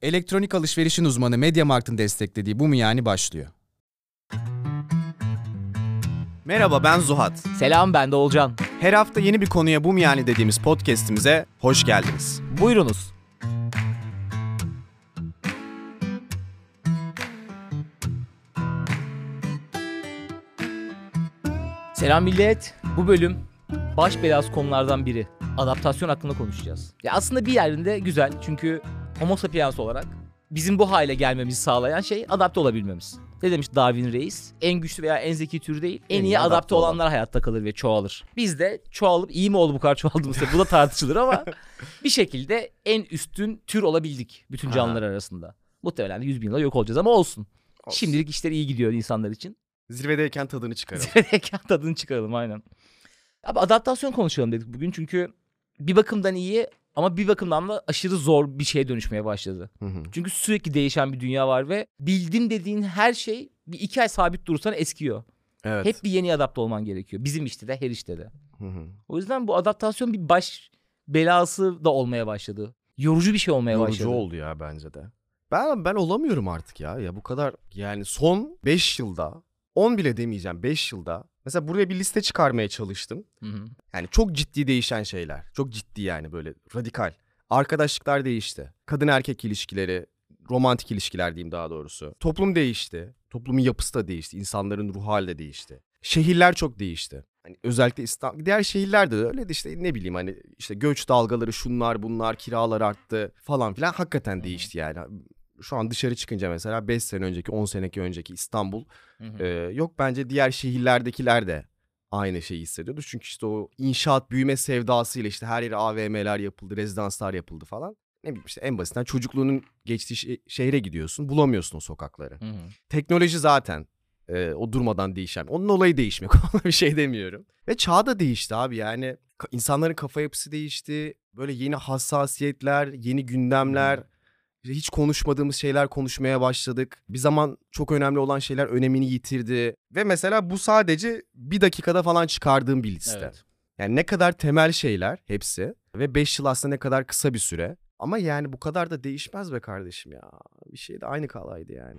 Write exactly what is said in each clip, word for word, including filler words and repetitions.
Elektronik alışverişin uzmanı MediaMarkt'ın desteklediği Bu Mu Yani başlıyor. Merhaba, ben Zuhat. Selam, ben de Olcan. Her hafta yeni bir konuya Bu Mu Yani dediğimiz podcast'imize hoş geldiniz. Buyurunuz. Selam millet. Bu bölüm baş belası konulardan biri. Adaptasyon hakkında konuşacağız. Ya aslında bir yerinde güzel, çünkü Homo sapiens olarak bizim bu hale gelmemizi sağlayan şey adapte olabilmemiz. Ne demiş Darwin Reis? En güçlü veya en zeki tür değil, en, en iyi, iyi adapte, adapte olanlar olan. hayatta kalır ve çoğalır. Biz de çoğalıp iyi mi oldu bu kadar çoğaldığımız? Bu da tartışılır ama bir şekilde en üstün tür olabildik bütün canlılar arasında. Muhtemelen yüz bin yıla yok olacağız ama olsun. olsun. Şimdilik işler iyi gidiyor insanlar için. Zirvedeyken tadını çıkaralım. Zirvedeyken tadını çıkaralım aynen. Abi adaptasyon konuşalım dedik bugün, çünkü bir bakımdan iyi ama bir bakımdan da aşırı zor bir şeye dönüşmeye başladı. Hı hı. Çünkü sürekli değişen bir dünya var ve bildim dediğin her şey bir iki ay sabit durursan eskiyor. Evet. Hep bir yeni adapte olman gerekiyor. Bizim işte de, her işte de. Hı hı. O yüzden bu adaptasyon bir baş belası da olmaya başladı. Yorucu bir şey olmaya Yorucu başladı. Yorucu oldu ya bence de. Ben ben olamıyorum artık ya. Ya bu kadar, yani son beş yılda, on bile demeyeceğim, beş yılda. Mesela buraya bir liste çıkarmaya çalıştım. Hı hı. Yani çok ciddi değişen şeyler. Çok ciddi, yani böyle radikal. Arkadaşlıklar değişti. Kadın erkek ilişkileri, romantik ilişkiler diyeyim daha doğrusu. Toplum değişti. Toplumun yapısı da değişti. İnsanların ruh hali de değişti. Şehirler çok değişti. Hani özellikle İstanbul, diğer şehirlerde de öyle de işte ne bileyim hani işte göç dalgaları, şunlar bunlar, kiralar arttı falan filan, hakikaten hı-hı. değişti yani. Şu an dışarı çıkınca mesela beş sene önceki, on seneki önceki İstanbul e, yok, bence diğer şehirlerdekiler de aynı şeyi hissediyordu. Çünkü işte o inşaat büyüme sevdasıyla işte her yere A V M'ler yapıldı, rezidanslar yapıldı falan. Ne bileyim işte en basitinden çocukluğunun geçtiği şe- şehre gidiyorsun, bulamıyorsun o sokakları. Hı hı. Teknoloji zaten e, o durmadan değişen. Onun olayı değişmek, ona bir şey demiyorum. Ve çağ da değişti abi, yani insanların kafa yapısı değişti. Böyle yeni hassasiyetler, yeni gündemler. Hı. Hiç konuşmadığımız şeyler konuşmaya başladık. Bir zaman çok önemli olan şeyler önemini yitirdi. Ve mesela bu sadece bir dakikada falan çıkardığım bir liste. Evet. Yani ne kadar temel şeyler hepsi. Ve beş yıl aslında ne kadar kısa bir süre. Ama yani bu kadar da değişmez be kardeşim ya. Bir şey de aynı kalaydı yani.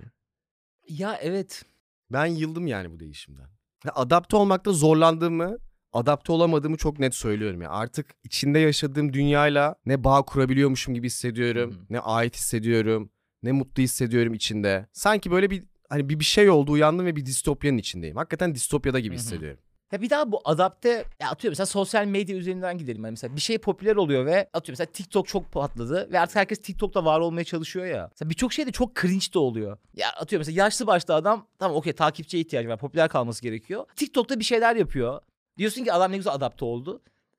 Ya evet. Ben yıldım yani bu değişimden. Adapte olmakta zorlandığımı, adapte olamadığımı çok net söylüyorum ya. Artık içinde yaşadığım dünyayla ne bağ kurabiliyormuşum gibi hissediyorum. Hı-hı. Ne ait hissediyorum. Ne mutlu hissediyorum içinde. Sanki böyle bir hani bir bir şey oldu, uyandım ve bir distopyanın içindeyim. Hakikaten distopyada gibi Hı-hı. hissediyorum. Ya bir daha bu adapte, ya atıyorum mesela sosyal medya üzerinden gidelim. Yani mesela bir şey popüler oluyor ve atıyorum mesela TikTok çok patladı ve artık herkes TikTok'ta var olmaya çalışıyor ya. Mesela birçok şey de çok cringe de oluyor. Ya atıyorum mesela yaşlı başlı adam, tamam okey, takipçiye ihtiyacı var, popüler kalması gerekiyor. TikTok'ta bir şeyler yapıyor. Diyorsun ki adam ne güzel adapte oldu.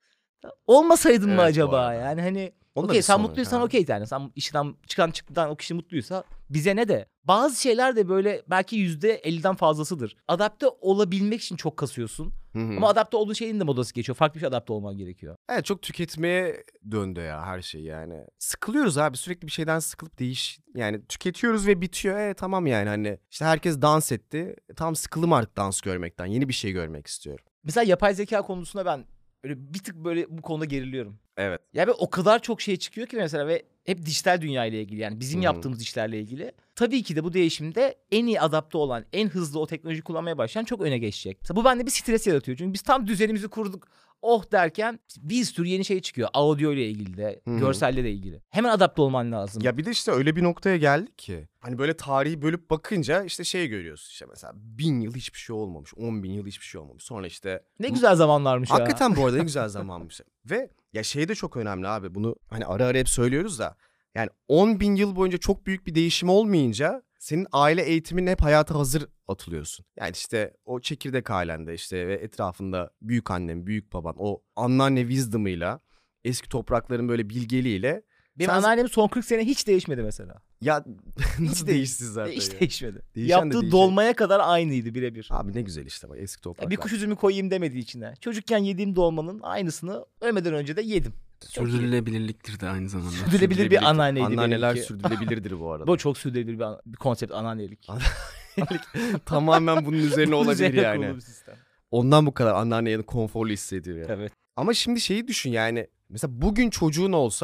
Olmasaydın evet, mı acaba yani hani okey sen mutluysan okey yani sen işten çıkan çıktıdan o kişi mutluysa bize ne de. Bazı şeyler de böyle belki yüzde elliden fazlasıdır. Adapte olabilmek için çok kasıyorsun. Hı hı. Ama adapte olduğun şeyin de modası geçiyor. Farklı bir şey adapte olman gerekiyor. Evet, çok tüketmeye döndü ya her şey yani. Sıkılıyoruz abi, sürekli bir şeyden sıkılıp değiş. Yani tüketiyoruz ve bitiyor. E tamam yani hani işte herkes dans etti. Tam sıkıldım artık dans görmekten. Yeni bir şey görmek istiyorum. Mesela yapay zeka konusunda ben böyle bir tık böyle bu konuda geriliyorum. Evet. Ya o kadar çok şey çıkıyor ki mesela ve hep dijital dünya ile ilgili, yani bizim Hı-hı. yaptığımız işlerle ilgili. Tabii ki de bu değişimde en iyi adapte olan, en hızlı o teknolojiyi kullanmaya başlayan çok öne geçecek. Mesela bu bende bir stres yaratıyor. Çünkü biz tam düzenimizi kurduk, oh derken bir sürü yeni şey çıkıyor. Audio ile ilgili de, Hı-hı. görselle de ilgili. Hemen adapte olman lazım. Ya bir de işte öyle bir noktaya geldik ki. Hani böyle tarihi bölüp bakınca işte şey görüyorsun, işte mesela bin yıl hiçbir şey olmamış. On bin yıl hiçbir şey olmamış. Sonra işte. Ne güzel zamanlarmış hakikaten ya. Hakikaten bu arada ne güzel zamanmış. Ve ya şey de çok önemli abi. Bunu hani ara ara hep söylüyoruz da. Yani on bin yıl boyunca çok büyük bir değişim olmayınca senin aile eğitimine hep hayata hazır atılıyorsun. Yani işte o çekirdek ailende işte ve etrafında büyük annen, büyük baban, o anneanne wisdom'ıyla, eski toprakların böyle bilgeliğiyle. Benim sen... anneannem son kırk sene hiç değişmedi mesela. Ya nasıl değişti zaten Hiç ya? değişmedi. Değişen Yaptığı de dolmaya kadar aynıydı birebir. Abi ne güzel işte bak, eski topraklar. Ya bir kuş üzümü koyayım demedi içine. Çocukken yediğim dolmanın aynısını ölmeden önce de yedim. Sürdürülebilirliktir de aynı zamanda. Sürdürülebilir bir anneanneydi. Anneanneler sürdürülebilirdir bu arada. Bu çok sürdürülebilir bir, an- bir konsept, anneannelik. Tamamen bunun üzerine olabilir yani. Ondan bu kadar anneanne konforlu hissediyor ya. Evet. Ama şimdi şeyi düşün yani. Mesela bugün çocuğun olsa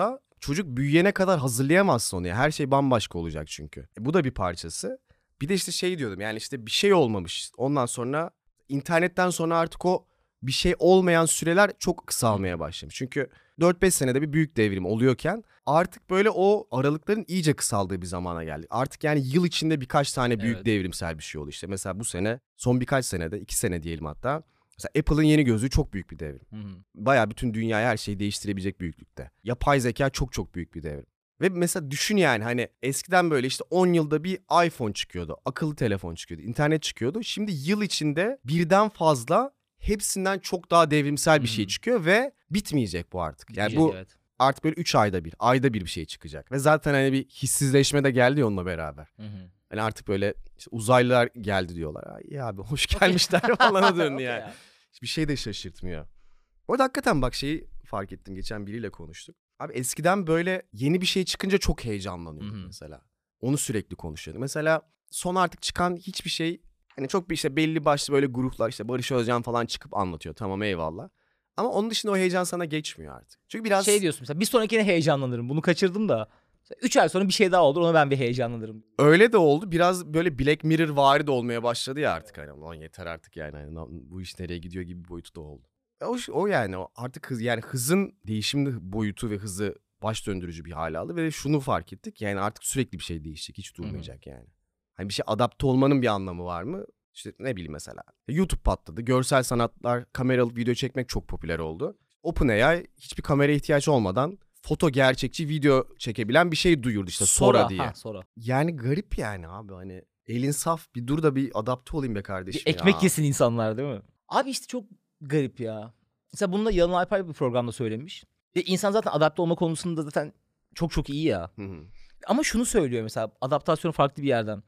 çocuk büyüyene kadar hazırlayamazsın onu ya. Her şey bambaşka olacak çünkü. E, bu da bir parçası. Bir de işte şey diyordum yani işte bir şey olmamış. Ondan sonra internetten sonra artık o bir şey olmayan süreler çok kısalmaya başlamış. Çünkü dört beş senede bir büyük devrim oluyorken artık böyle o aralıkların iyice kısaldığı bir zamana geldik. Artık yani yıl içinde birkaç tane büyük Evet. devrimsel bir şey oldu işte. Mesela bu sene son birkaç senede iki sene diyelim hatta. Mesela Apple'ın yeni gözlüğü çok büyük bir devrim. Hı hı. Bayağı bütün dünyayı her şeyi değiştirebilecek büyüklükte. Yapay zeka çok çok büyük bir devrim. Ve mesela düşün yani hani eskiden böyle işte on yılda bir iPhone çıkıyordu. Akıllı telefon çıkıyordu. İnternet çıkıyordu. Şimdi yıl içinde birden fazla hepsinden çok daha devrimsel bir şey Hı hı. çıkıyor ve bitmeyecek bu artık. Yani Bitmeyecek, bu evet. artık böyle üç ayda bir, ayda bir bir şey çıkacak. Ve zaten hani bir hissizleşme de geldi onunla beraber. Hı hı. Hani artık böyle işte uzaylılar geldi diyorlar. Ay iyi abi hoş gelmişler falana döndü Okey yani. ya. Hiçbir şey de şaşırtmıyor. Bu arada hakikaten bak şeyi fark ettim. Geçen biriyle konuştuk. Abi eskiden böyle yeni bir şey çıkınca çok heyecanlanıyorduk Hı hı. mesela. Onu sürekli konuşuyorduk. Mesela son artık çıkan hiçbir şey hani çok bir işte belli başlı böyle gruplar işte Barış Özcan falan çıkıp anlatıyor. Tamam eyvallah. Ama onun dışında o heyecan sana geçmiyor artık. Çünkü biraz Şey diyorsun mesela bir sonrakine heyecanlanırım. Bunu kaçırdım da. üç ay sonra bir şey daha olur ona ben bir heyecanlanırım. öyle de oldu. Biraz böyle Black Mirror vari de olmaya başladı ya artık. Hani lan yeter artık yani. Hani bu iş nereye gidiyor gibi bir boyutu da oldu. O, o yani o artık hız yani hızın değişimli boyutu ve hızı baş döndürücü bir hale aldı ve şunu fark ettik. Yani artık sürekli bir şey değişecek. Hiç durmayacak yani. Hani bir şey adapte olmanın bir anlamı var mı? İşte ne bileyim mesela. YouTube patladı. Görsel sanatlar, kameralı video çekmek çok popüler oldu. OpenAI hiçbir kameraya ihtiyaç olmadan foto gerçekçi video çekebilen bir şey duyurdu işte Sora, diye. Ha, Sora. Yani garip yani abi hani elin saf bir dur da bir adapte olayım be kardeşim Bir ekmek ya. yesin insanlar değil mi? Abi işte çok garip ya. Mesela bunu da Yalın Alpay bir programda söylemiş. Ve insan zaten adapte olma konusunda zaten çok çok iyi ya. Hı hı. Ama şunu söylüyor mesela adaptasyon farklı bir yerden.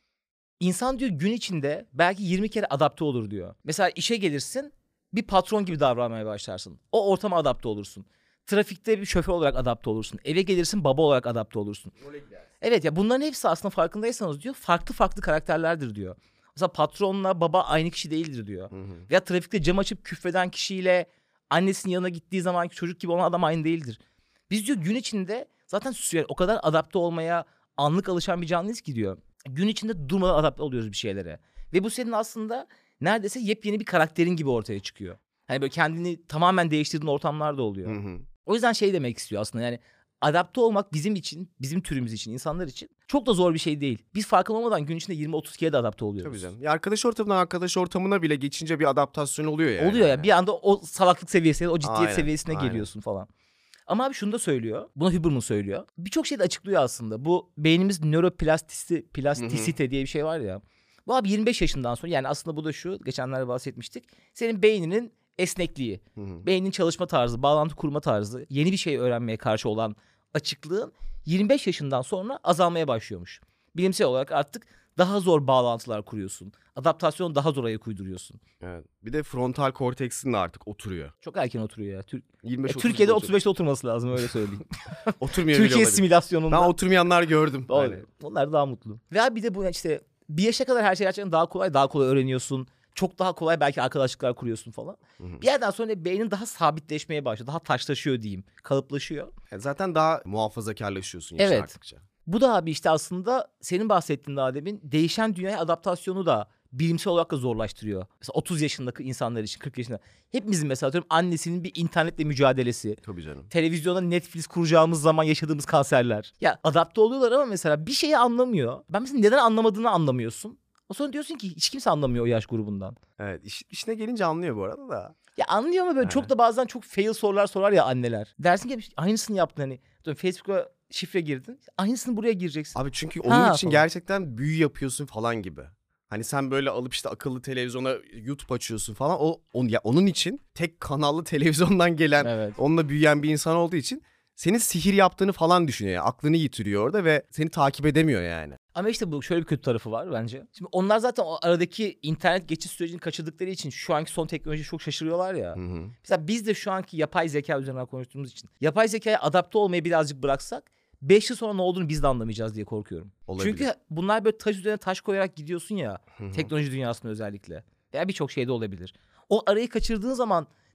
İnsan diyor gün içinde belki yirmi kere adapte olur diyor. Mesela işe gelirsin bir patron gibi davranmaya başlarsın. O ortama adapte olursun. Trafikte bir şoför olarak adapte olursun. Eve gelirsin baba olarak adapte olursun. Evet ya bunların hepsi aslında farkındaysanız diyor farklı farklı karakterlerdir diyor. Mesela patronla baba aynı kişi değildir diyor. Hı hı. Veya trafikte cam açıp küfreden kişiyle annesinin yanına gittiği zamanki çocuk gibi olan adam aynı değildir. Biz diyor gün içinde zaten sürekli o kadar adapte olmaya anlık alışan bir canlıyız ki diyor. Gün içinde durmadan adapte oluyoruz bir şeylere. Ve bu senin aslında neredeyse yepyeni bir karakterin gibi ortaya çıkıyor. Hani böyle kendini tamamen değiştirdiğin ortamlar da oluyor. Hı hı. O yüzden şey demek istiyor aslında yani adapte olmak bizim için, bizim türümüz için, insanlar için çok da zor bir şey değil. Biz farkında olmadan gün içinde yirmi otuz kere de adapte oluyoruz. Tabii canım. Ya arkadaş ortamından arkadaş ortamına bile geçince bir adaptasyon oluyor yani. Oluyor ya bir anda o salaklık seviyesine, o ciddiyet Aynen, seviyesine aynen. geliyorsun falan. Ama abi şunu da söylüyor. Bunu Huberman söylüyor. Birçok şey de açıklıyor aslında. Bu beynimiz nöroplastisite plastisite diye bir şey var ya. Bu abi yirmi beş yaşından sonra yani aslında bu da şu geçenlerde bahsetmiştik. Senin beyninin esnekliği, Hı hı. beynin çalışma tarzı, bağlantı kurma tarzı, yeni bir şey öğrenmeye karşı olan açıklığın yirmi beş yaşından sonra azalmaya başlıyormuş. Bilimsel olarak artık daha zor bağlantılar kuruyorsun. Adaptasyonu daha zor ayak uyduruyorsun. Evet. Bir de frontal korteksin de artık oturuyor. Çok erken oturuyor ya. Tür- yirmi beş E, otuz Türkiye'de oturuyor. otuz beşte oturması lazım öyle söyleyeyim. Oturmuyor bile Türkiye olabilir. simülasyonunda. Ben oturmayanlar gördüm. Doğru. Hani. Onlar daha mutlu. Ve abi bir de bu işte bir yaşa kadar her şey gerçekten daha kolay. Daha kolay öğreniyorsun. Çok daha kolay belki arkadaşlıklar kuruyorsun falan. Hı hı. Bir yerden sonra beynin daha sabitleşmeye başlıyor. Daha taşlaşıyor diyeyim. Kalıplaşıyor. Yani zaten daha muhafazakarlaşıyorsun yaşın Evet. arttıkça. Bu da abi işte aslında senin bahsettiğin daha demin değişen dünyaya adaptasyonu da bilimsel olarak da zorlaştırıyor. Mesela otuz yaşındaki insanlar için, kırk yaşında. Hepimizin mesela atıyorum annesinin bir internetle mücadelesi. Tabii canım. Televizyona Netflix kuracağımız zaman yaşadığımız kanserler. Ya adapte oluyorlar ama mesela bir şeyi anlamıyor. Ben mesela neden anlamadığını anlamıyorsun. O sonra diyorsun ki hiç kimse anlamıyor o yaş grubundan. Evet iş, işine gelince anlıyor bu arada da. Ya anlıyor ama böyle He. çok da bazen çok fail sorular sorar ya anneler. Dersin ki aynısını yaptın hani. Facebook'a şifre girdin. Aynısını buraya gireceksin. Abi çünkü onun Ha, için falan. gerçekten büyü yapıyorsun falan gibi. Hani sen böyle alıp işte akıllı televizyona YouTube açıyorsun falan. O on, ya onun için tek kanallı televizyondan gelen, Evet. onunla büyüyen bir insan olduğu için senin sihir yaptığını falan düşünüyor. Yani aklını yitiriyor orada ve seni takip edemiyor yani. Ama işte bu şöyle bir kötü tarafı var bence. Şimdi onlar zaten o aradaki internet geçiş sürecini kaçırdıkları için şu anki son teknolojiye çok şaşırıyorlar ya. Hı hı. Mesela biz de şu anki yapay zeka üzerinden konuştuğumuz için yapay zekaya adapte olmayı birazcık bıraksak beş yıl sonra ne olduğunu biz de anlamayacağız diye korkuyorum. Olabilir. Çünkü bunlar böyle taş üzerine taş koyarak gidiyorsun ya Hı hı. teknoloji dünyasında özellikle. Veya birçok şeyde olabilir. O arayı kaçırdığın zaman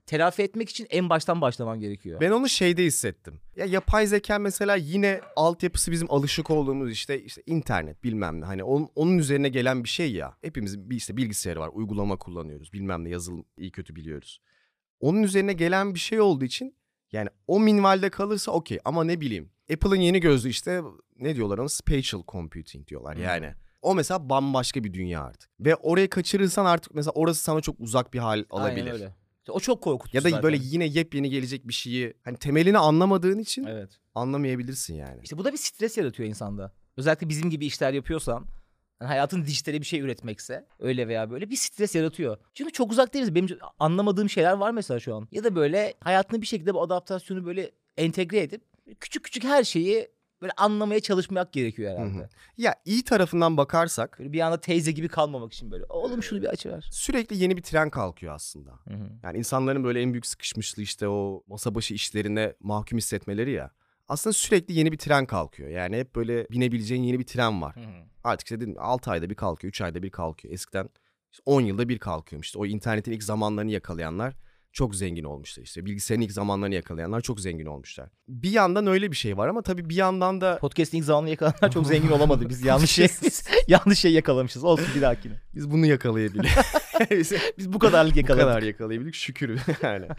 telafi etmek için en baştan başlaman gerekiyor. Ben onu şeyde hissettim. Ya yapay zeka mesela yine altyapısı bizim alışık olduğumuz işte işte internet bilmem ne. Hani onun, onun üzerine gelen bir şey ya. Hepimizin bir işte bilgisayarı var, uygulama kullanıyoruz. Bilmem ne yazılım iyi kötü biliyoruz. Onun üzerine gelen bir şey olduğu için yani o minvalde kalırsa okey ama ne bileyim. Apple'ın yeni gözlü işte ne diyorlar ona spatial computing diyorlar hmm. yani. O mesela bambaşka bir dünya artık. Ve orayı kaçırırsan artık mesela orası sana çok uzak bir hal alabilir. Aynen öyle. O çok korkutucu ya da zaten. böyle yine yepyeni gelecek bir şeyi hani temelini anlamadığın için evet. anlamayabilirsin yani. İşte bu da bir stres yaratıyor insanda. Özellikle bizim gibi işler yapıyorsan, yani hayatın dijitali bir şey üretmekse öyle veya böyle bir stres yaratıyor. Çünkü çok uzak değiliz. Benim anlamadığım şeyler var mesela şu an. Ya da böyle hayatını bir şekilde bu adaptasyonu böyle entegre edip küçük küçük her şeyi böyle anlamaya çalışmak gerekiyor herhalde. Hı hı. Ya iyi tarafından bakarsak. Böyle bir anda teyze gibi kalmamak için böyle. Oğlum şunu bir açıver. Sürekli yeni bir tren kalkıyor aslında. Hı hı. Yani insanların böyle en büyük sıkışmışlığı işte o masa başı işlerine mahkum hissetmeleri ya. Aslında sürekli yeni bir tren kalkıyor. Yani hep böyle binebileceğin yeni bir tren var. Hı hı. Artık işte dedim altı ayda bir kalkıyor, üç ayda bir kalkıyor. Eskiden işte on yılda bir kalkıyormuş. İşte o internetin ilk zamanlarını yakalayanlar çok zengin olmuşlar işte. Bilgisayarın ilk zamanlarını yakalayanlar çok zengin olmuşlar. Bir yandan öyle bir şey var ama tabii bir yandan da... Podcast'in ilk zamanını yakalayanlar çok zengin olamadı. Biz yanlış şey biz yanlış şey yakalamışız. Olsun bir dahakine. Biz bunu yakalayabildik. Biz bu kadarlık yakaladık. Bu kadar yakalayabildik şükür yani.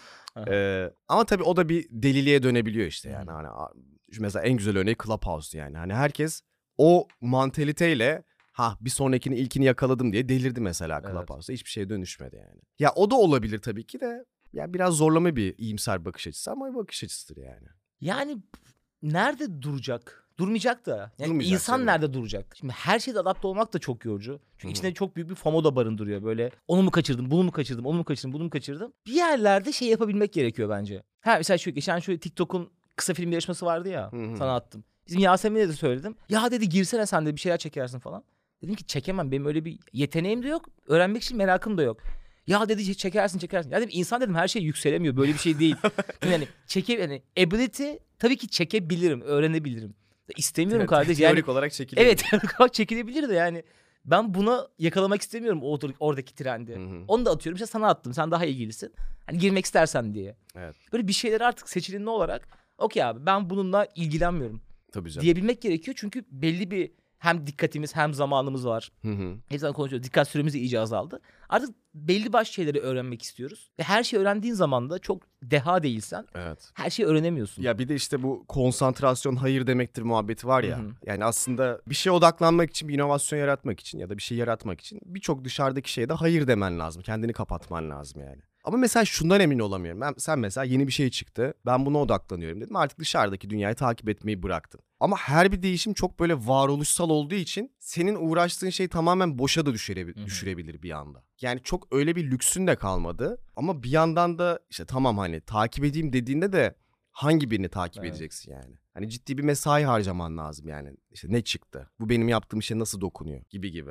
ee, ama tabii o da bir deliliğe dönebiliyor işte yani. Hani mesela en güzel örneği Clubhouse yani. Hani herkes o mantaliteyle ha bir sonrakini ilkini yakaladım diye delirdi mesela Clubhouse'da. Evet. Hiçbir şeye dönüşmedi yani. Ya o da olabilir tabii ki de. Ya biraz zorlama bir iyimser bakış açısı ama bakış açısıdır yani. Yani nerede duracak? Durmayacak da. Yani Durmayacak insan tabii. Nerede duracak? Şimdi her şeyde adapte olmak da çok yorucu. Çünkü Hı-hı. içinde çok büyük bir FOMO da barındırıyor. Böyle onu mu kaçırdım, bunu mu kaçırdım, onu mu kaçırdım, bunu mu kaçırdım. Bir yerlerde şey yapabilmek gerekiyor bence. Ha mesela şu geçen şu TikTok'un kısa film yarışması vardı ya. Hı-hı. Sana attım. Bizim Yasemin'e de söyledim. Ya dedi girsene sen de bir şeyler çekersin falan. Dedim ki çekemem. Benim öyle bir yeteneğim de yok. Öğrenmek için merakım da yok. Ya dedi çekersin çekersin. Ya dedim insan dedim her şey yükselemiyor. Böyle bir şey değil. yani çeke yani ability tabii ki çekebilirim, öğrenebilirim. İstemiyorum evet, kardeş. Teorik yani, olarak çekilebilir. Evet teorik olarak çekilebilir de yani. Ben buna yakalamak istemiyorum o oradaki trendi. Hı hı. Onu da atıyorum. İşte sana attım. Sen daha ilgilisin. Hani girmek istersen diye. Evet. Böyle bir şeyler artık seçilinli olarak okey abi ben bununla ilgilenmiyorum. Tabii canım. Diyebilmek gerekiyor. Çünkü belli bir hem dikkatimiz hem zamanımız var. Hı hı. Hepsinden konuşuyoruz. Dikkat süremiz iyice azaldı. Artık belli başlı şeyleri öğrenmek istiyoruz. Ve her şeyi öğrendiğin zaman da çok deha değilsen evet. her şeyi öğrenemiyorsun. Ya bir de işte bu konsantrasyon hayır demektir muhabbeti var ya. Hı hı. Yani aslında bir şeye odaklanmak için, bir inovasyon yaratmak için ya da bir şey yaratmak için birçok dışarıdaki şeye de hayır demen lazım. Kendini kapatman lazım yani. Ama mesela şundan emin olamıyorum. Ben, sen mesela yeni bir şey çıktı. Ben buna odaklanıyorum dedim. Artık dışarıdaki dünyayı takip etmeyi bıraktın. Ama her bir değişim çok böyle varoluşsal olduğu için senin uğraştığın şey tamamen boşa da düşürebilir, düşürebilir bir anda. Yani çok öyle bir lüksün de kalmadı. Ama bir yandan da işte tamam hani takip edeyim dediğinde de hangi birini takip evet. edeceksin yani? Hani ciddi bir mesai harcaman lazım yani. İşte ne çıktı? Bu benim yaptığım işe nasıl dokunuyor? Gibi gibi.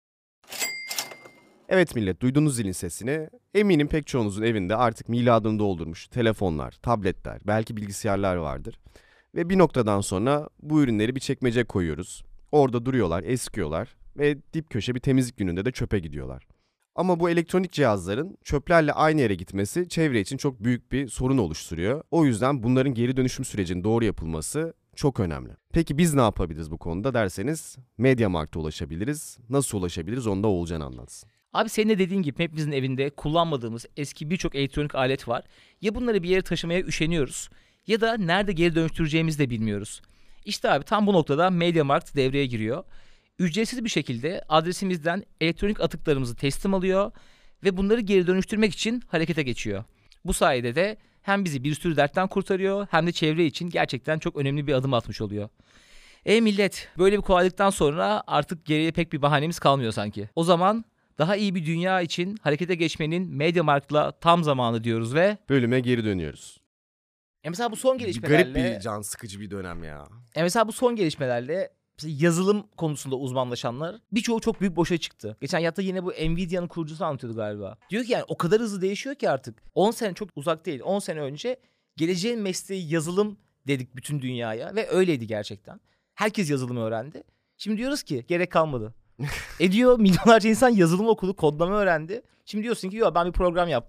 Evet millet duydunuz zilin sesini. Eminim pek çoğunuzun evinde artık miladını doldurmuş telefonlar, tabletler, belki bilgisayarlar vardır. Ve bir noktadan sonra bu ürünleri bir çekmece koyuyoruz. Orada duruyorlar, eskiyorlar ve dip köşe bir temizlik gününde de çöpe gidiyorlar. Ama bu elektronik cihazların çöplerle aynı yere gitmesi çevre için çok büyük bir sorun oluşturuyor. O yüzden bunların geri dönüşüm sürecinin doğru yapılması çok önemli. Peki biz ne yapabiliriz bu konuda derseniz MediaMarkt'a ulaşabiliriz. Nasıl ulaşabiliriz onu da Oğulcan anlatsın. Abi senin de dediğin gibi hepimizin evinde kullanmadığımız eski birçok elektronik alet var. Ya bunları bir yere taşımaya üşeniyoruz ya da nerede geri dönüştüreceğimizi de bilmiyoruz. İşte abi tam bu noktada MediaMarkt devreye giriyor. Ücretsiz bir şekilde adresimizden elektronik atıklarımızı teslim alıyor ve bunları geri dönüştürmek için harekete geçiyor. Bu sayede de hem bizi bir sürü dertten kurtarıyor hem de çevre için gerçekten çok önemli bir adım atmış oluyor. E millet böyle bir kolaylıktan sonra artık geriye pek bir bahanemiz kalmıyor sanki. O zaman daha iyi bir dünya için harekete geçmenin MediaMarkt'la tam zamanı diyoruz ve bölüme geri dönüyoruz. E mesela bu son gelişmelerle... Garip bir can sıkıcı bir dönem ya. E mesela bu son gelişmelerle yazılım konusunda uzmanlaşanlar birçoğu çok büyük boşa çıktı. Geçen hatta yine bu Nvidia'nın kurucusu anlatıyordu galiba. Diyor ki yani o kadar hızlı değişiyor ki artık. on sene çok uzak değil. on sene önce geleceğin mesleği yazılım dedik bütün dünyaya ve öyleydi gerçekten. Herkes yazılımı öğrendi. Şimdi diyoruz ki gerek kalmadı. e diyor milyonlarca insan yazılım okudu, kodlama öğrendi. Şimdi diyorsun ki yo ben bir program yaptım.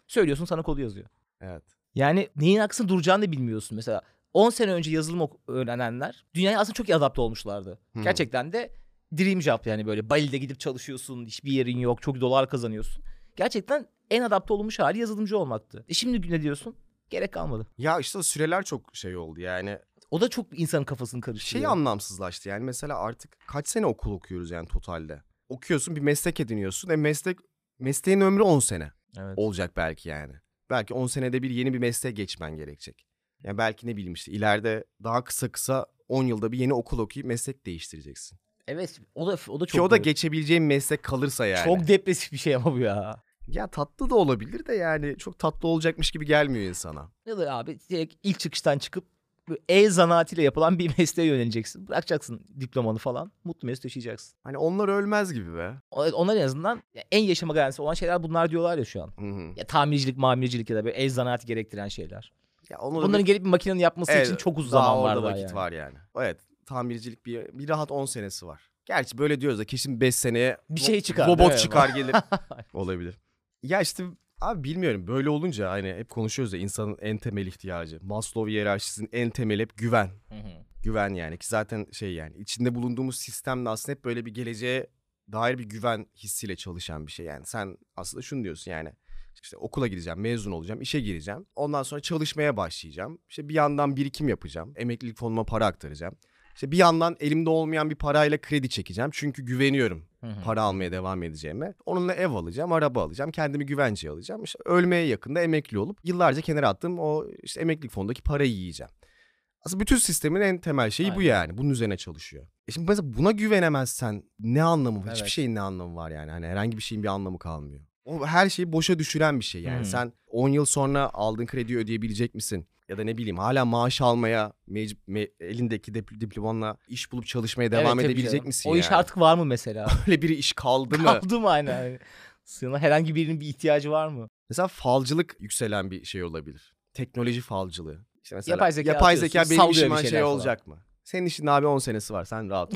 Söylüyorsun sana kodu yazıyor. Evet. Yani neyin aksine duracağını da bilmiyorsun. Mesela on sene önce yazılım ok- öğrenenler dünyaya aslında çok iyi adapte olmuşlardı. Hı. Gerçekten de dream job yani böyle Bali'de gidip çalışıyorsun, hiçbir yerin yok, çok dolar kazanıyorsun. Gerçekten en adapte olmuş hali yazılımcı olmaktı. E şimdi ne diyorsun? Gerek kalmadı. Ya işte o süreler çok şey oldu yani. O da çok insanın kafasını karıştırıyor. Şey anlamsızlaştı yani mesela artık kaç sene okul okuyoruz yani totalde. Okuyorsun bir meslek ediniyorsun. E meslek mesleğin ömrü on sene Evet. olacak belki yani. Belki on senede bir yeni bir mesleğe geçmen gerekecek. Yani belki ne bileyim işte ileride daha kısa kısa on yılda bir yeni okul okuyup meslek değiştireceksin. Evet, o da o da çok Ki o da doğru. geçebileceğin meslek kalırsa yani. Çok depresif bir şey ama bu ya. Ya tatlı da olabilir de yani çok tatlı olacakmış gibi gelmiyor insana. Ya da abi direkt ilk çıkıştan çıkıp böyle el zanaatiyle yapılan bir mesleğe yöneleceksin. Bırakacaksın diplomanı falan. Mutlu mesut yaşayacaksın. Hani onlar ölmez gibi be. O- Onlar en azından ya en yaşama garantisi olan şeyler bunlar diyorlar ya şu an. Hı hı. Ya tamircilik, mamircilik ya da böyle el zanaati gerektiren şeyler. Ya onu da Bunların bir- gelip bir makinenin yapması Evet, için çok uzun daha zaman var orada daha vakit yani. var yani. Evet, tamircilik bir, bir rahat on senesi var. Gerçi böyle diyoruz da kesin beş seneye Bir şey çıkar, robot değil mi? çıkar gelir. Olabilir. Ya işte abi bilmiyorum böyle olunca hani hep konuşuyoruz ya insanın en temel ihtiyacı. Maslow hiyerarşisinin en temeli hep güven. Hı hı. Güven yani ki zaten şey yani içinde bulunduğumuz sistemde aslında hep böyle bir geleceğe dair bir güven hissiyle çalışan bir şey. Yani sen aslında şunu diyorsun yani işte okula gideceğim, mezun olacağım, işe gireceğim. Ondan sonra çalışmaya başlayacağım. İşte bir yandan birikim yapacağım, emeklilik fonuma para aktaracağım. İşte bir yandan elimde olmayan bir parayla kredi çekeceğim. Çünkü güveniyorum Hı hı. para almaya devam edeceğime. Onunla ev alacağım, araba alacağım, kendimi güvenceye alacağım. İşte ölmeye yakında emekli olup yıllarca kenara attığım o işte emeklilik fonundaki parayı yiyeceğim. Aslında bütün sistemin en temel şeyi bu Aynen. yani. Bunun üzerine çalışıyor. E şimdi mesela buna güvenemezsen ne anlamı var? Evet. Hiçbir şeyin ne anlamı var yani? Hani herhangi bir şeyin bir anlamı kalmıyor. O her şeyi boşa düşüren bir şey yani. Hmm. Sen on yıl sonra aldığın krediyi ödeyebilecek misin? Ya da ne bileyim hala maaş almaya mec- me- elindeki dip- diplomanla iş bulup çalışmaya devam Evet, tabii edebilecek canım. misin O yani? iş artık var mı mesela? Öyle bir iş kaldı mı? Kaldı mı aynen? Yani sana herhangi birinin bir ihtiyacı var mı? Mesela falcılık yükselen bir şey olabilir. Teknoloji falcılığı. İşte mesela Yapay zeka yapay atıyorsun, zeka benim sallıyor işime bir şey şeyler falan. olacak mı? Senin işin abi on senesi var. Sen rahat ol.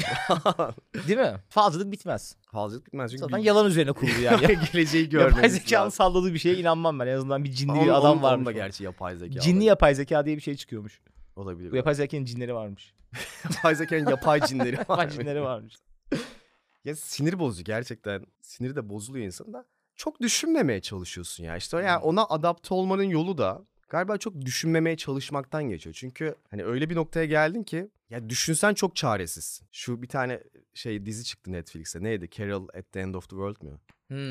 Değil mi? Fazlalık bitmez. Falcılık bitmez çünkü Zaten bir- yalan üzerine kurulu yani. geleceği Yapay görmemiz zekanın lazım. salladığı bir şeye inanmam ben. En azından bir cinli Onun- bir adam onun- var. onun da gerçi yapay zeka Cinli olabilir. yapay zeka diye bir şey çıkıyormuş. olabilir. Bu yapay zekanın cinleri varmış. yapay zekanın yapay cinleri var. Yapay cinleri varmış. Ya sinir bozucu gerçekten. Siniri de bozuluyor insanın da. Çok düşünmemeye çalışıyorsun ya. İşte yani ona adapte olmanın yolu da galiba çok düşünmemeye çalışmaktan geçiyor. Çünkü hani öyle bir noktaya geldin ki ya düşünsen çok çaresizsin. Şu bir tane şey dizi çıktı Netflix'te. Neydi? Carol at the End of the World mu?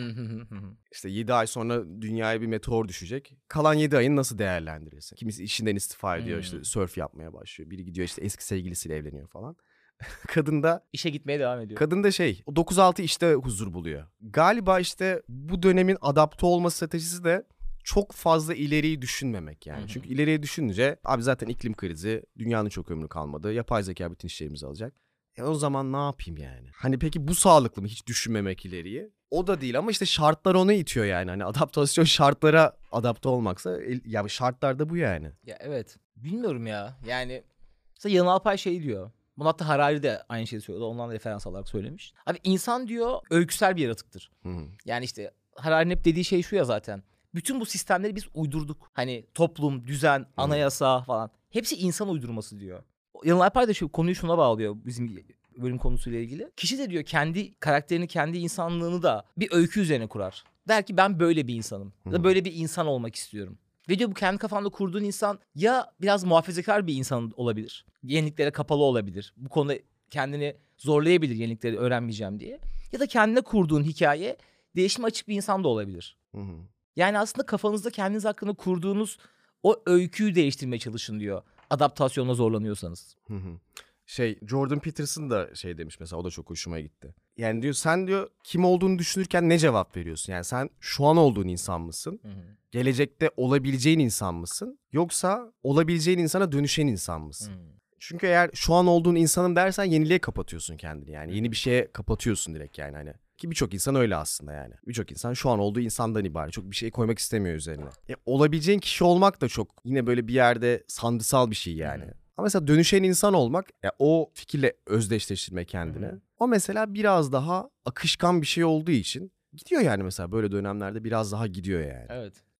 İşte yedi ay sonra dünyaya bir meteor düşecek. Kalan yedi ayını nasıl değerlendirirsin? Kimisi işinden istifa ediyor, Hmm. işte sörf yapmaya başlıyor. Biri gidiyor işte eski sevgilisiyle evleniyor falan. Kadın da İşe gitmeye devam ediyor. Kadın da şey o dokuz altı işte huzur buluyor. Galiba işte bu dönemin adapte olma stratejisi de çok fazla ileriyi düşünmemek yani. Hı hı. Çünkü ileriye düşününce abi zaten iklim krizi, dünyanın çok ömrü kalmadı. Yapay zeka bütün işlerimizi alacak. E o zaman ne yapayım yani? Hani peki bu sağlıklı mı hiç düşünmemek ileriyi? O da değil ama işte şartlar onu itiyor yani. Hani adaptasyon şartlara adapte olmaksa el- ya şartlar da bu yani. Ya evet. Bilmiyorum ya. Yani mesela Yanal Alpay şey diyor. Bunu hatta Harari de aynı şeyi söylüyordu. Ondan referans alarak söylemiş. Abi insan diyor öyküsel bir yaratıktır. Hı hı. Yani işte Harari'nin hep dediği şey şu ya zaten. Bütün bu sistemleri biz uydurduk. Hani toplum, düzen, anayasa falan. Hepsi insan uydurması diyor. Yanal Alpay da şu konuyu şuna bağlıyor bizim bölüm konusuyla ilgili. Kişi de diyor kendi karakterini, kendi insanlığını da bir öykü üzerine kurar. Der ki ben böyle bir insanım. Ya da Hı. böyle bir insan olmak istiyorum. Ve diyor bu kendi kafanda kurduğun insan ya biraz muhafazakar bir insan olabilir. Yeniliklere kapalı olabilir. Bu konuda kendini zorlayabilir yenilikleri öğrenmeyeceğim diye. Ya da kendine kurduğun hikaye değişime açık bir insan da olabilir. Hı hı. Yani aslında kafanızda kendiniz hakkında kurduğunuz o öyküyü değiştirmeye çalışın diyor. Adaptasyonla zorlanıyorsanız. Hı hı. Şey Jordan Peterson da şey demiş mesela o da çok hoşuma gitti. Yani diyor sen diyor kim olduğunu düşünürken ne cevap veriyorsun? Yani sen şu an olduğun insan mısın? Gelecekte olabileceğin insan mısın? Yoksa olabileceğin insana dönüşen insan mısın? Çünkü eğer şu an olduğun insanım dersen yeniliğe kapatıyorsun kendini yani. Yeni bir şeye kapatıyorsun direkt yani hani. Ki birçok insan öyle aslında yani. Birçok insan şu an olduğu insandan ibaret. Çok bir şey koymak istemiyor üzerine. E, olabileceğin kişi olmak da çok yine böyle bir yerde sanrısal bir şey yani. Hı. Ama mesela dönüşen insan olmak, ya o fikirle özdeşleştirme kendini. Hı hı. O mesela biraz daha akışkan bir şey olduğu için gidiyor yani mesela böyle dönemlerde biraz daha gidiyor yani. Evet.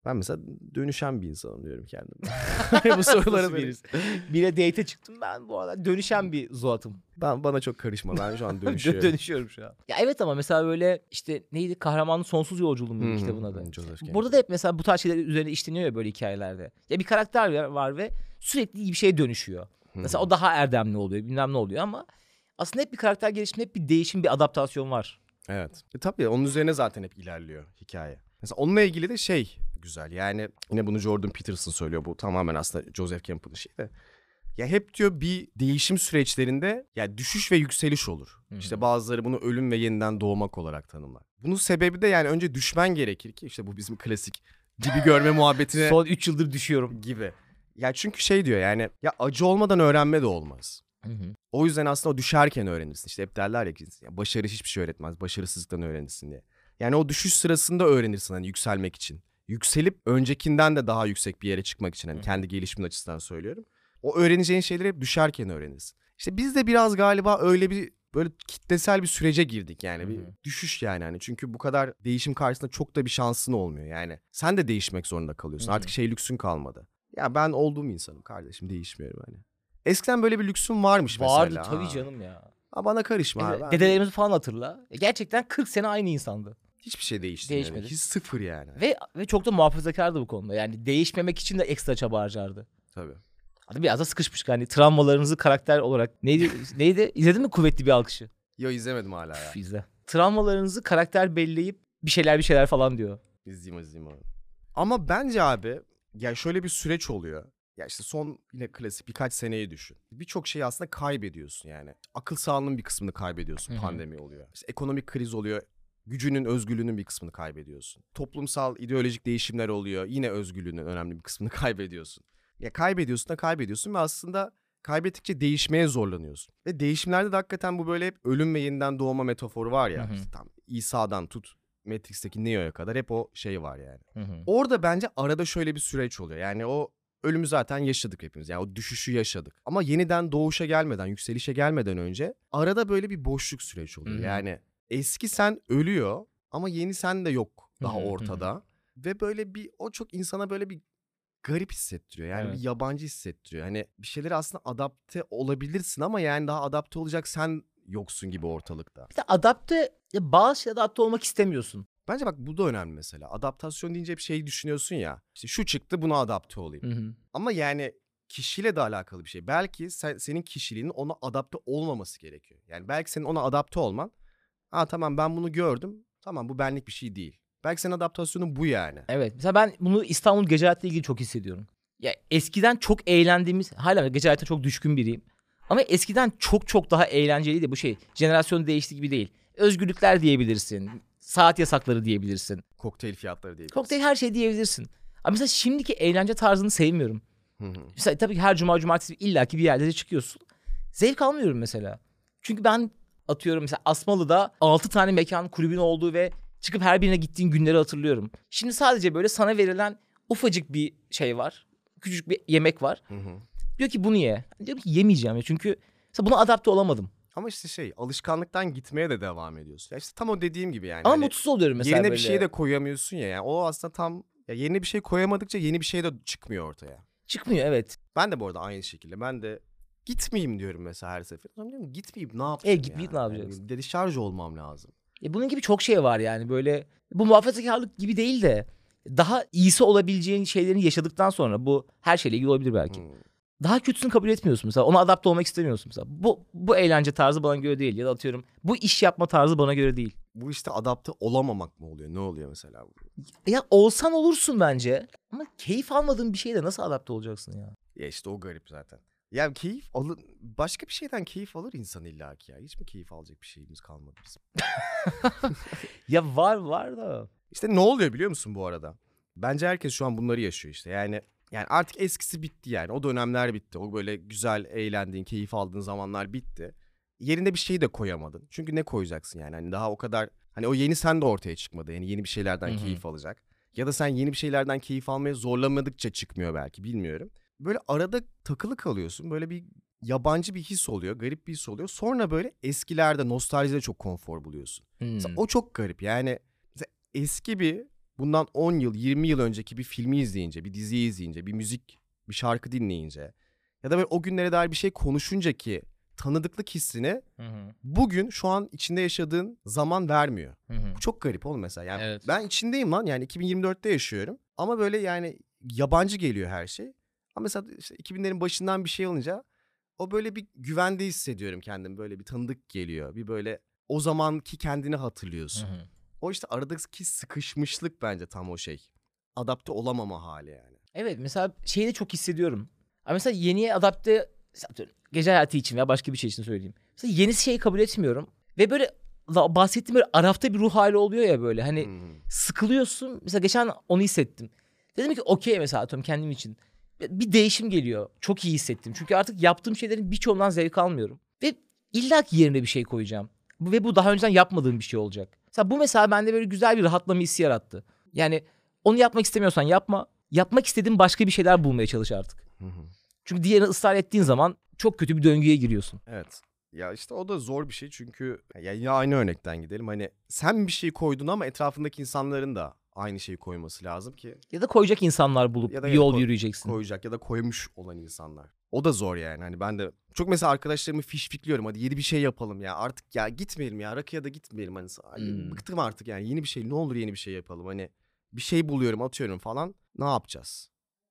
Ben mesela dönüşen bir insanım diyorum kendime. Bu soruları birisi. Bire date'e çıktım ben bu arada dönüşen bir Zuhat'ım. Ben bana çok karışma. Ben şu an dönüşüyorum. Dönüşüyorum şu an. Ya evet ama mesela böyle işte neydi kahramanın sonsuz yolculuğu muydu kitabın adı. Burada da hep mesela bu tarz şeyler üzerine işleniyor ya böyle hikayelerde. Ya bir karakter var ve sürekli bir şeye dönüşüyor. Hı-hı. Mesela o daha erdemli oluyor bilmem ne oluyor ama aslında hep bir karakter gelişimi, hep bir değişim, bir adaptasyon var. Evet. E tabii onun üzerine zaten hep ilerliyor hikaye. Mesela onunla ilgili de şey güzel. Yani yine bunu Jordan Peterson söylüyor. Bu tamamen aslında Joseph Campbell'ın şeyi de. Ya hep diyor bir değişim süreçlerinde ya düşüş ve yükseliş olur. Hı-hı. İşte bazıları bunu ölüm ve yeniden doğmak olarak tanımlar. Bunun sebebi de yani önce düşmen gerekir ki işte bu bizim klasik dibi görme muhabbetine. Son üç yıldır düşüyorum. Gibi. Ya çünkü şey diyor yani ya acı olmadan öğrenme de olmaz. Hı hı. O yüzden aslında o düşerken öğrenirsin. İşte hep derler ya ki ya başarı hiçbir şey öğretmez. Başarısızlıktan öğrenirsin diye. Yani o düşüş sırasında öğrenirsin hani yükselmek için. Yükselip öncekinden de daha yüksek bir yere çıkmak için hani hı. kendi gelişimin açısından söylüyorum. O öğreneceğin şeyleri hep düşerken öğrenirsin. İşte biz de biraz galiba öyle bir böyle kitlesel bir sürece girdik yani. Hı hı. Bir düşüş yani hani. Çünkü bu kadar değişim karşısında çok da bir şansın olmuyor yani. Sen de değişmek zorunda kalıyorsun. Hı hı. Artık şey lüksün kalmadı. Ya ben olduğum insanım kardeşim değişmiyorum hani. Eskiden böyle bir lüksüm varmış Vardı, mesela. Vardı tabii ha. canım ya. Ha bana karışma evet, abi. Dedelerimizi falan hatırla. Gerçekten kırk sene aynı insandı. Hiçbir şey değişti. Değişmedi. Yani. Hiç sıfır yani. Ve ve çok da muhafazakardı bu konuda. Yani değişmemek için de ekstra çaba harcardı. Tabii. Hadi biraz da sıkışmış. Hani travmalarınızı karakter olarak neydi neydi? İzledin mi Kuvvetli Bir Alkışı? Yo izlemedim hala ya. Üf, izle. Travmalarınızı karakter belleyip bir şeyler bir şeyler falan diyor. İzleyeyim izleyeyim abi. Ama bence abi ya şöyle bir süreç oluyor. Ya işte son yine klasik birkaç seneyi düşün. Birçok şeyi aslında kaybediyorsun yani. Akıl sağlığının bir kısmını kaybediyorsun. Hı-hı. Pandemi oluyor. İşte ekonomik kriz oluyor. Gücünün, özgürlüğünün bir kısmını kaybediyorsun. Toplumsal, ideolojik değişimler oluyor. Yine özgürlüğünün önemli bir kısmını kaybediyorsun. Ya kaybediyorsun da kaybediyorsun ve aslında kaybettikçe değişmeye zorlanıyorsun. Ve değişimlerde de hakikaten bu böyle hep ölüm ve yeniden doğma metaforu var ya. İşte tam İsa'dan tut Matrix'teki Neo'ya kadar hep o şey var yani. Hı-hı. Orada bence arada şöyle bir süreç oluyor. Yani o ölümü zaten yaşadık hepimiz. Yani o düşüşü yaşadık. Ama yeniden doğuşa gelmeden, yükselişe gelmeden önce arada böyle bir boşluk süreç oluyor. Hı-hı. Yani eski sen ölüyor ama yeni sen de yok daha Hı-hı. ortada. Ve böyle bir o çok insana böyle bir garip hissettiriyor. Yani evet. bir yabancı hissettiriyor. Hani bir şeyleri aslında adapte olabilirsin ama yani daha adapte olacak sen yoksun gibi ortalıkta. Bir de adapte, ya bazı şeylere adapte olmak istemiyorsun. Bence bak bu da önemli mesela. Adaptasyon deyince bir şey düşünüyorsun ya. İşte şu çıktı buna adapte olayım. Hı hı. Ama yani kişiyle de alakalı bir şey. Belki sen, senin kişiliğinin ona adapte olmaması gerekiyor. Yani belki senin ona adapte olman. Ha tamam ben bunu gördüm. Tamam bu benlik bir şey değil. Belki senin adaptasyonun bu yani. Evet. Mesela ben bunu İstanbul Gece Hayatı ile ilgili çok hissediyorum. Ya eskiden çok eğlendiğimiz, hala gece hayatına çok düşkün biriyim. Ama eskiden çok çok daha eğlenceliydi bu şey. Jenerasyon değişti gibi değil. Özgürlükler diyebilirsin. Saat yasakları diyebilirsin. Kokteyl fiyatları diyebilirsin. Kokteyl her şey diyebilirsin. Ama mesela şimdiki eğlence tarzını sevmiyorum. Hı hı. Mesela tabii ki her cuma cumartesi illaki bir yerde de çıkıyorsun. Zevk almıyorum mesela. Çünkü ben atıyorum mesela Asmalı'da altı tane mekan kulübün olduğu ve çıkıp her birine gittiğin günleri hatırlıyorum. Şimdi sadece böyle sana verilen ufacık bir şey var. Küçücük bir yemek var. Hı hı. Diyor ki bunu ye. Diyorum ki yemeyeceğim ya çünkü mesela buna adapte olamadım. Ama işte şey alışkanlıktan gitmeye de devam ediyorsun. Ya işte tam o dediğim gibi yani. Ama hani mutsuz oluyorum mesela yerine böyle. bir şey de koyamıyorsun ya. Yani o aslında tam ya yerine bir şey koyamadıkça yeni bir şey de çıkmıyor ortaya. Çıkmıyor evet. Ben de bu arada aynı şekilde. Ben de gitmeyeyim diyorum mesela her sefer. Sonra diyorum gitmeyeyim ne yapacağım e, gitmeyip yani? ne yapacaksın? Yani deşarj olmam lazım. E, bunun gibi çok şey var yani böyle. Bu muhafazakarlık gibi değil de daha iyisi olabileceğin şeylerini yaşadıktan sonra bu her şeyle ilgili olabilir belki. Hmm. Daha kötüsünü kabul etmiyorsun mesela. Ona adapte olmak istemiyorsun mesela. Bu bu eğlence tarzı bana göre değil ya da atıyorum bu iş yapma tarzı bana göre değil. Bu işte adapte olamamak mı oluyor? Ne oluyor mesela? Ya olsan olursun bence. Ama keyif almadığın bir şeyde nasıl adapte olacaksın ya? Ya işte o garip zaten. Ya keyif alır, başka bir şeyden keyif alır insan illaki ya. Hiç mi keyif alacak bir şeyimiz kalmadı bizim? Ya var var da. İşte ne oluyor biliyor musun bu arada? Bence herkes şu an bunları yaşıyor işte. Yani yani artık eskisi bitti yani. O dönemler bitti. O böyle güzel eğlendiğin, keyif aldığın zamanlar bitti. Yerine bir şey de koyamadın. Çünkü ne koyacaksın yani? Hani daha o kadar hani o yeni sen de ortaya çıkmadı. Yani yeni bir şeylerden Hı-hı. keyif alacak. Ya da sen yeni bir şeylerden keyif almaya zorlamadıkça çıkmıyor belki bilmiyorum. Böyle arada takılı kalıyorsun. Böyle bir yabancı bir his oluyor. Garip bir his oluyor. Sonra böyle eskilerde, nostaljide çok konfor buluyorsun. Hmm. O çok garip. Yani eski bir bundan on yıl, yirmi yıl önceki bir filmi izleyince, bir diziyi izleyince, bir müzik, bir şarkı dinleyince ya da böyle o günlere dair bir şey konuşunca ki tanıdıklık hissini Hı hı. bugün şu an içinde yaşadığın zaman vermiyor. Hı hı. Bu çok garip oğlum mesela. Yani Evet. ben içindeyim lan, yani iki bin yirmi dörtte yaşıyorum ama böyle yani yabancı geliyor her şey. Ama mesela işte iki binlerin başından bir şey olunca o böyle bir güvende hissediyorum kendimi. Böyle bir tanıdık geliyor. Bir böyle o zamanki kendini hatırlıyorsun. Hı hı. O işte aradaki sıkışmışlık bence tam o şey. Adapte olamama hali yani. Evet, mesela şeyi de çok hissediyorum. Ama mesela yeniye adapte, gece hayatı için veya başka bir şey için söyleyeyim. Mesela yeni şeyi kabul etmiyorum. Ve böyle bahsettiğim böyle arafta bir ruh hali oluyor ya böyle. Hani Hmm. sıkılıyorsun. Mesela geçen onu hissettim. Dedim ki okey, mesela atıyorum kendim için. Bir değişim geliyor. Çok iyi hissettim. Çünkü artık yaptığım şeylerin birçoğundan zevk almıyorum. Ve illaki yerine bir şey koyacağım. Ve bu daha önceden yapmadığım bir şey olacak. Mesela bu mesela bende böyle güzel bir rahatlama hissi yarattı. Yani onu yapmak istemiyorsan yapma. Yapmak istediğin başka bir şeyler bulmaya çalış artık. Hı hı. Çünkü diğerini ısrar ettiğin zaman çok kötü bir döngüye giriyorsun. Evet. Ya işte o da zor bir şey çünkü ya yine aynı örnekten gidelim. Hani sen bir şey koydun ama etrafındaki insanların da aynı şeyi koyması lazım ki Ya da koyacak insanlar bulup Ya da bir yol koy- yürüyeceksin. koyacak ya da koymuş olan insanlar. O da zor yani. Hani ben de çok mesela arkadaşlarımı fişfikliyorum. Hadi yeni bir şey yapalım ya. Artık ya gitmeyelim ya. Rakıya da gitmeyelim. Hani Hmm. bıktım artık yani. Yeni bir şey, ne olur yeni bir şey yapalım. Hani bir şey buluyorum, atıyorum falan. Ne yapacağız?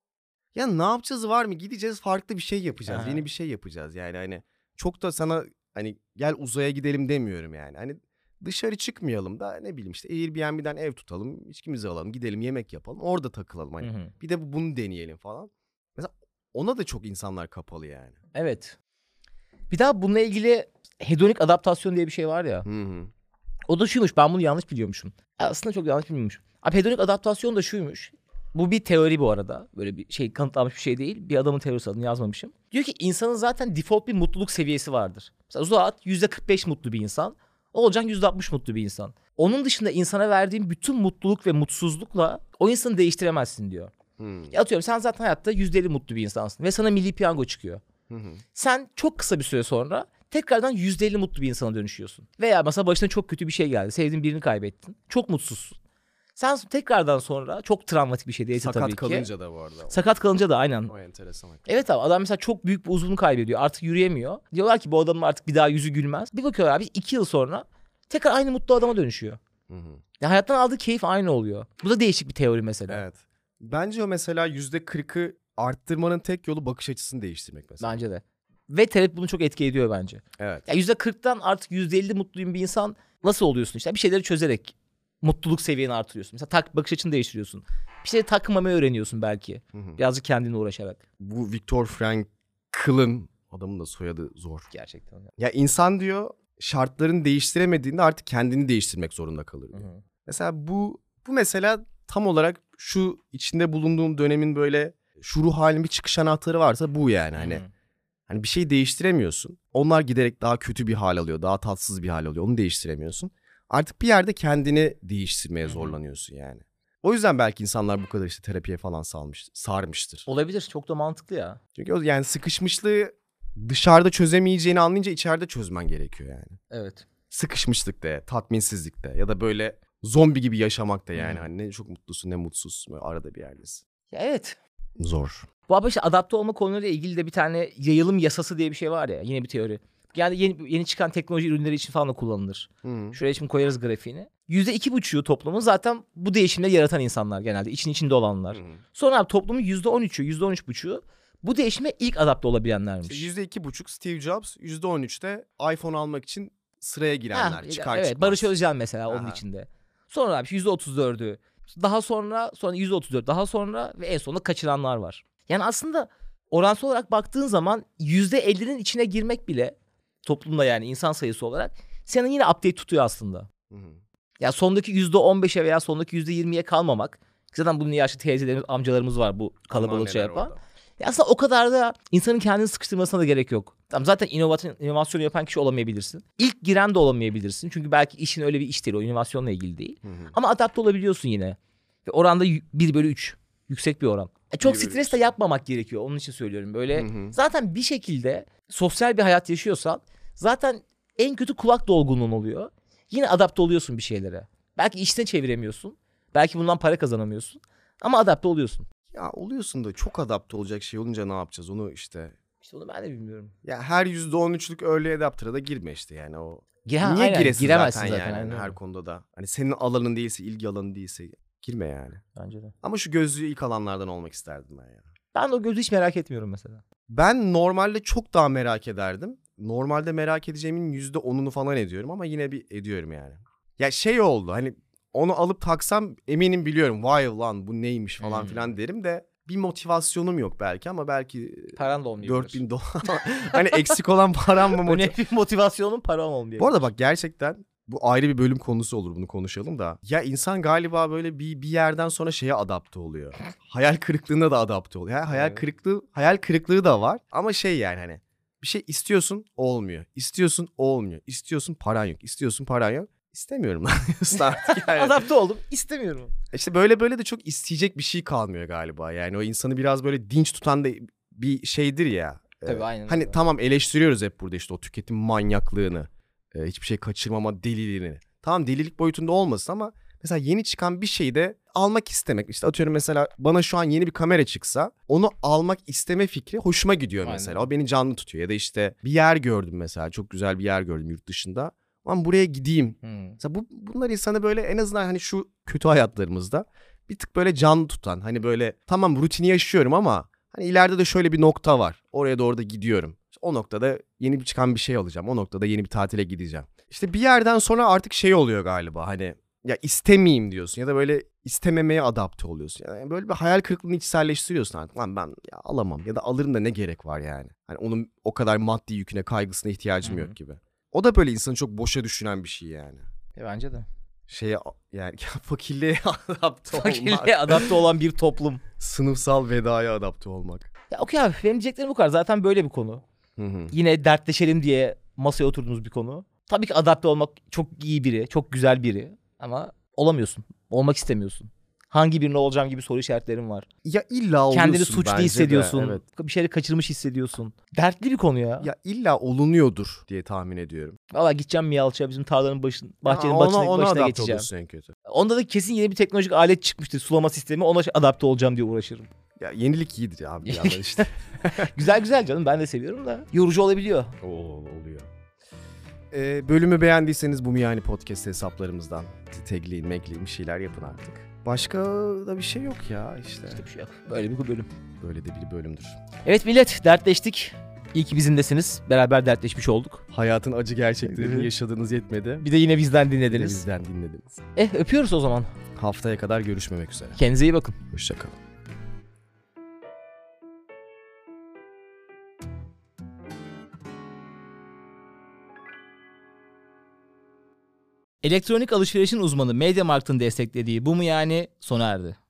Ya ne yapacağız var mı? Gideceğiz, farklı bir şey yapacağız. Aha. Yeni bir şey yapacağız. Yani hani çok da sana hani gel uzaya gidelim demiyorum yani. Hani dışarı çıkmayalım da ne bileyim işte Airbnb'den ev tutalım, içkimizi alalım, gidelim yemek yapalım, orada takılalım hani. Hı hı. Bir de bunu deneyelim falan. Mesela ona da çok insanlar kapalı yani. Evet. Bir daha bununla ilgili hedonik adaptasyon diye bir şey var ya. Hı hı. O da şuymuş, ben bunu yanlış biliyormuşum. Aslında çok yanlış bilmiyormuşum. Abi hedonik adaptasyon da şuymuş. Bu bir teori bu arada. Böyle bir şey, kanıtlanmış bir şey değil. Bir adamın teorisi, adını yazmamışım. Diyor ki insanın zaten default bir mutluluk seviyesi vardır. Mesela Zuhat yüzde kırk beş mutlu bir insan. Olcan yüzde altmış mutlu bir insan. Onun dışında insana verdiğin bütün mutluluk ve mutsuzlukla o insanı değiştiremezsin diyor. Hı Ya atıyorum sen zaten hayatta yüzde elli mutlu bir insansın ve sana milli piyango çıkıyor. hı. hı. Sen çok kısa bir süre sonra tekrardan yüzde elli mutlu bir insana dönüşüyorsun. Veya mesela başına çok kötü bir şey geldi. Sevdiğin birini kaybettin. Çok mutsuzsun. Sen tekrardan sonra çok travmatik bir şey değilse Sakat tabii ki. kalınca da bu arada. Sakat kalınca da aynen. O enteresan. Evet abi, adam mesela çok büyük bir uzvunu kaybediyor. Artık yürüyemiyor. Diyorlar ki bu adamın artık bir daha yüzü gülmez. Bir bakıyorlar abi iki yıl sonra tekrar aynı mutlu adama dönüşüyor. Hı hı. Ya hayattan aldığı keyif aynı oluyor. Bu da değişik bir teori mesela. Evet. Bence o mesela yüzde kırkı arttırmanın tek yolu bakış açısını değiştirmek mesela. Bence de. Ve terapi bunu çok etki ediyor bence. Evet. Ya yüzde kırktan artık yüzde elli mutluyum bir insan nasıl oluyorsun işte? Bir şeyleri çözerek mutluluk seviyeni artırıyorsun. Mesela tak, bakış açını değiştiriyorsun. Bir şeyleri takmamayı öğreniyorsun belki. Hı hı. Birazcık kendine uğraşarak. Bu Viktor Frankl'ın, adamın da soyadı zor. Gerçekten. Ya insan diyor şartlarını değiştiremediğinde artık kendini değiştirmek zorunda kalır diyor. Hı hı. Mesela bu bu mesela tam olarak şu içinde bulunduğum dönemin böyle şu ruh halinin bir çıkış anahtarı varsa bu yani hani. Hı hı. Hani bir şey değiştiremiyorsun. Onlar giderek daha kötü bir hal alıyor, daha tatsız bir hal alıyor. Onu değiştiremiyorsun. Artık bir yerde kendini değiştirmeye Hı hı. zorlanıyorsun yani. O yüzden belki insanlar bu kadar işte terapiye falan salmış, sarmıştır. Olabilir. Çok da mantıklı ya. Çünkü o yani sıkışmışlığı dışarıda çözemeyeceğini anlayınca içeride çözmen gerekiyor yani. Evet. Sıkışmışlıkta, tatminsizlikte ya da böyle zombi gibi yaşamakta yani. Hı. Hani ne çok mutlusun ne mutsuzsun, böyle arada bir yerdesin. Ya evet. Zor. Bu abi işte adapte olma konularıyla ilgili de bir tane yayılım yasası diye bir şey var ya. Yine bir teori. Yani yeni, yeni çıkan teknoloji ürünleri için falan da kullanılır. Hı. Şuraya şimdi koyarız grafiğini. Yüzde iki buçuğu toplumun zaten bu değişimleri yaratan insanlar genelde. İçin içinde olanlar. Hı. Sonra abi toplumun yüzde on üçü, yüzde on üç buçuğu bu değişime ilk adapte olabilenlermiş. İşte yüzde iki buçuk Steve Jobs, yüzde on üçte iPhone almak için sıraya girenler. Ha, çıkar evet, çıkmaz. Barış Özcan mesela onun Aha. içinde. Sonra abi yüzde otuz dördü. Daha sonra sonra yüzde otuz dört daha sonra ve en sonunda kaçıranlar var. Yani aslında oransal olarak baktığın zaman yüzde ellinin içine girmek bile toplumda yani insan sayısı olarak seni yine update tutuyor aslında. Hı hı. Ya sondaki yüzde on beşe veya sondaki yüzde yirmiye kalmamak. Zaten bunun yaşlı teyzelerimiz, amcalarımız var bu kalabalık şey Neler yapan. orada. Ya aslında o kadar da insanın kendini sıkıştırmasına da gerek yok. Tamam, zaten inovasyon, inovasyonu yapan kişi olamayabilirsin. İlk giren de olamayabilirsin. Çünkü belki işin öyle bir iş değil. O inovasyonla ilgili değil. Hı hı. Ama adapte olabiliyorsun yine. Ve oranda bir bölü üç. Yüksek bir oran. E çok bir bölü stres de üç. yapmamak gerekiyor. Onun için söylüyorum. Böyle Hı hı. zaten bir şekilde sosyal bir hayat yaşıyorsan zaten en kötü kulak dolgunluğun oluyor. Yine adapte oluyorsun bir şeylere. Belki işten çeviremiyorsun. Belki bundan para kazanamıyorsun. Ama adapte oluyorsun. Ya oluyorsun da çok adapte olacak şey olunca ne yapacağız onu işte. İşte onu ben de bilmiyorum. Ya her yüzde on üçlük early adapter'a da girme işte yani o. Ya, Niye aynen, giresin giremezsin zaten, zaten, yani aynen her öyle. konuda da. Hani senin alanın değilse, ilgi alanın değilse girme yani. Bence de. Ama şu gözlüğü ilk alanlardan olmak isterdim ben ya. Ben de o gözü hiç merak etmiyorum mesela. Ben normalde çok daha merak ederdim. Normalde merak edeceğimin yüzde onunu falan ediyorum ama yine bir ediyorum yani. Ya şey oldu hani onu alıp taksam eminim biliyorum. Vay lan bu neymiş falan Hmm. filan derim de bir motivasyonum yok belki ama belki Paran da olmuyor. dört bin dolar. Hani eksik olan param mı? Önemli bir motivasyonun paran olmuyor. Bu arada bak gerçekten bu ayrı bir bölüm konusu olur, bunu konuşalım da. Ya insan galiba böyle bir bir yerden sonra şeye adapte oluyor. Hayal kırıklığına da adapte oluyor. Ha, hayal Evet. kırıklığı hayal kırıklığı da var ama şey yani hani bir şey istiyorsun olmuyor. İstiyorsun olmuyor. İstiyorsun paran yok. İstiyorsun paran yok. İstemiyorum lan diyorsun artık yani. Adapte oldum. İstemiyorum. İşte böyle böyle de çok isteyecek bir şey kalmıyor galiba. Yani o insanı biraz böyle dinç tutan da bir şeydir ya. Tabii, Ee, aynen Hani öyle. tamam eleştiriyoruz hep burada işte o tüketim manyaklığını. e, hiçbir şey kaçırmama deliliğini. Tamam delilik boyutunda olmasın ama mesela yeni çıkan bir şeyi de almak istemek. İşte atıyorum mesela bana şu an yeni bir kamera çıksa onu almak isteme fikri hoşuma gidiyor Aynen. mesela. O beni canlı tutuyor. Ya da işte bir yer gördüm mesela, çok güzel bir yer gördüm yurt dışında. Ama buraya gideyim. Hmm. Mesela bu, bunlar insanı böyle en azından hani şu kötü hayatlarımızda bir tık böyle canlı tutan. Hani böyle tamam rutini yaşıyorum ama hani ileride de şöyle bir nokta var. Oraya doğru da gidiyorum. İşte o noktada yeni bir çıkan bir şey alacağım. O noktada yeni bir tatile gideceğim. İşte bir yerden sonra artık şey oluyor galiba hani ya istemeyeyim diyorsun ya da böyle istememeye adapte oluyorsun. Yani böyle bir hayal kırıklığını içselleştiriyorsun artık. Lan ben ya alamam ya da alırım da ne gerek var yani. Hani onun o kadar maddi yüküne, kaygısına ihtiyacım Hı hı. yok gibi. O da böyle insanı çok boşa düşünen bir şey yani. E, bence de. Şeye yani fakirliğe adapte olmak. Fakirliğe adapte olan bir toplum. Sınıfsal vedaya adapte olmak. Ya okey abi, benim diyeceklerim bu kadar. Zaten böyle bir konu. Hı hı. Yine dertleşelim diye masaya oturduğumuz bir konu. Tabii ki adapte olmak çok iyi biri, çok güzel biri. Ama olamıyorsun. Olmak istemiyorsun. Hangi birine olacağım gibi soru işaretlerim var. Ya illa oluyorsun Kendini suçlu bence de, hissediyorsun. evet. Bir şeyleri kaçırmış hissediyorsun. Dertli bir konu ya. Ya illa olunuyordur diye tahmin ediyorum. Valla gideceğim Miyalıç'a, bizim tarlanın başın, bahçenin Ya başına, ona, ona başına adapte geçeceğim. oluyorsun en kötü. Onda da kesin yeni bir teknolojik alet çıkmıştır. Sulama sistemi. Ona adapte olacağım diye uğraşırım. Ya yenilik iyidir ya abi bir yandan işte. Güzel güzel canım, ben de seviyorum da. Yorucu olabiliyor. Oo, oluyor. Ee, bölümü beğendiyseniz bu yani podcast hesaplarımızdan tagleyin, megleyin bir şeyler yapın artık. Başka da bir şey yok ya işte. İşte bir şey yok. Böyle bir bölüm. Böyle de bir bölümdür. Evet millet, dertleştik. İyi ki bizimdesiniz. Beraber dertleşmiş olduk. Hayatın acı gerçeklerini Evet. yaşadığınız yetmedi. Bir de yine bizden Bir de dinlediniz. bizden dinlediniz. Eh, öpüyoruz o zaman. Haftaya kadar görüşmemek üzere. Kendinize iyi bakın. Hoşçakalın. Elektronik alışverişin uzmanı MediaMarkt'ın desteklediği Bu Mu Yani sona erdi.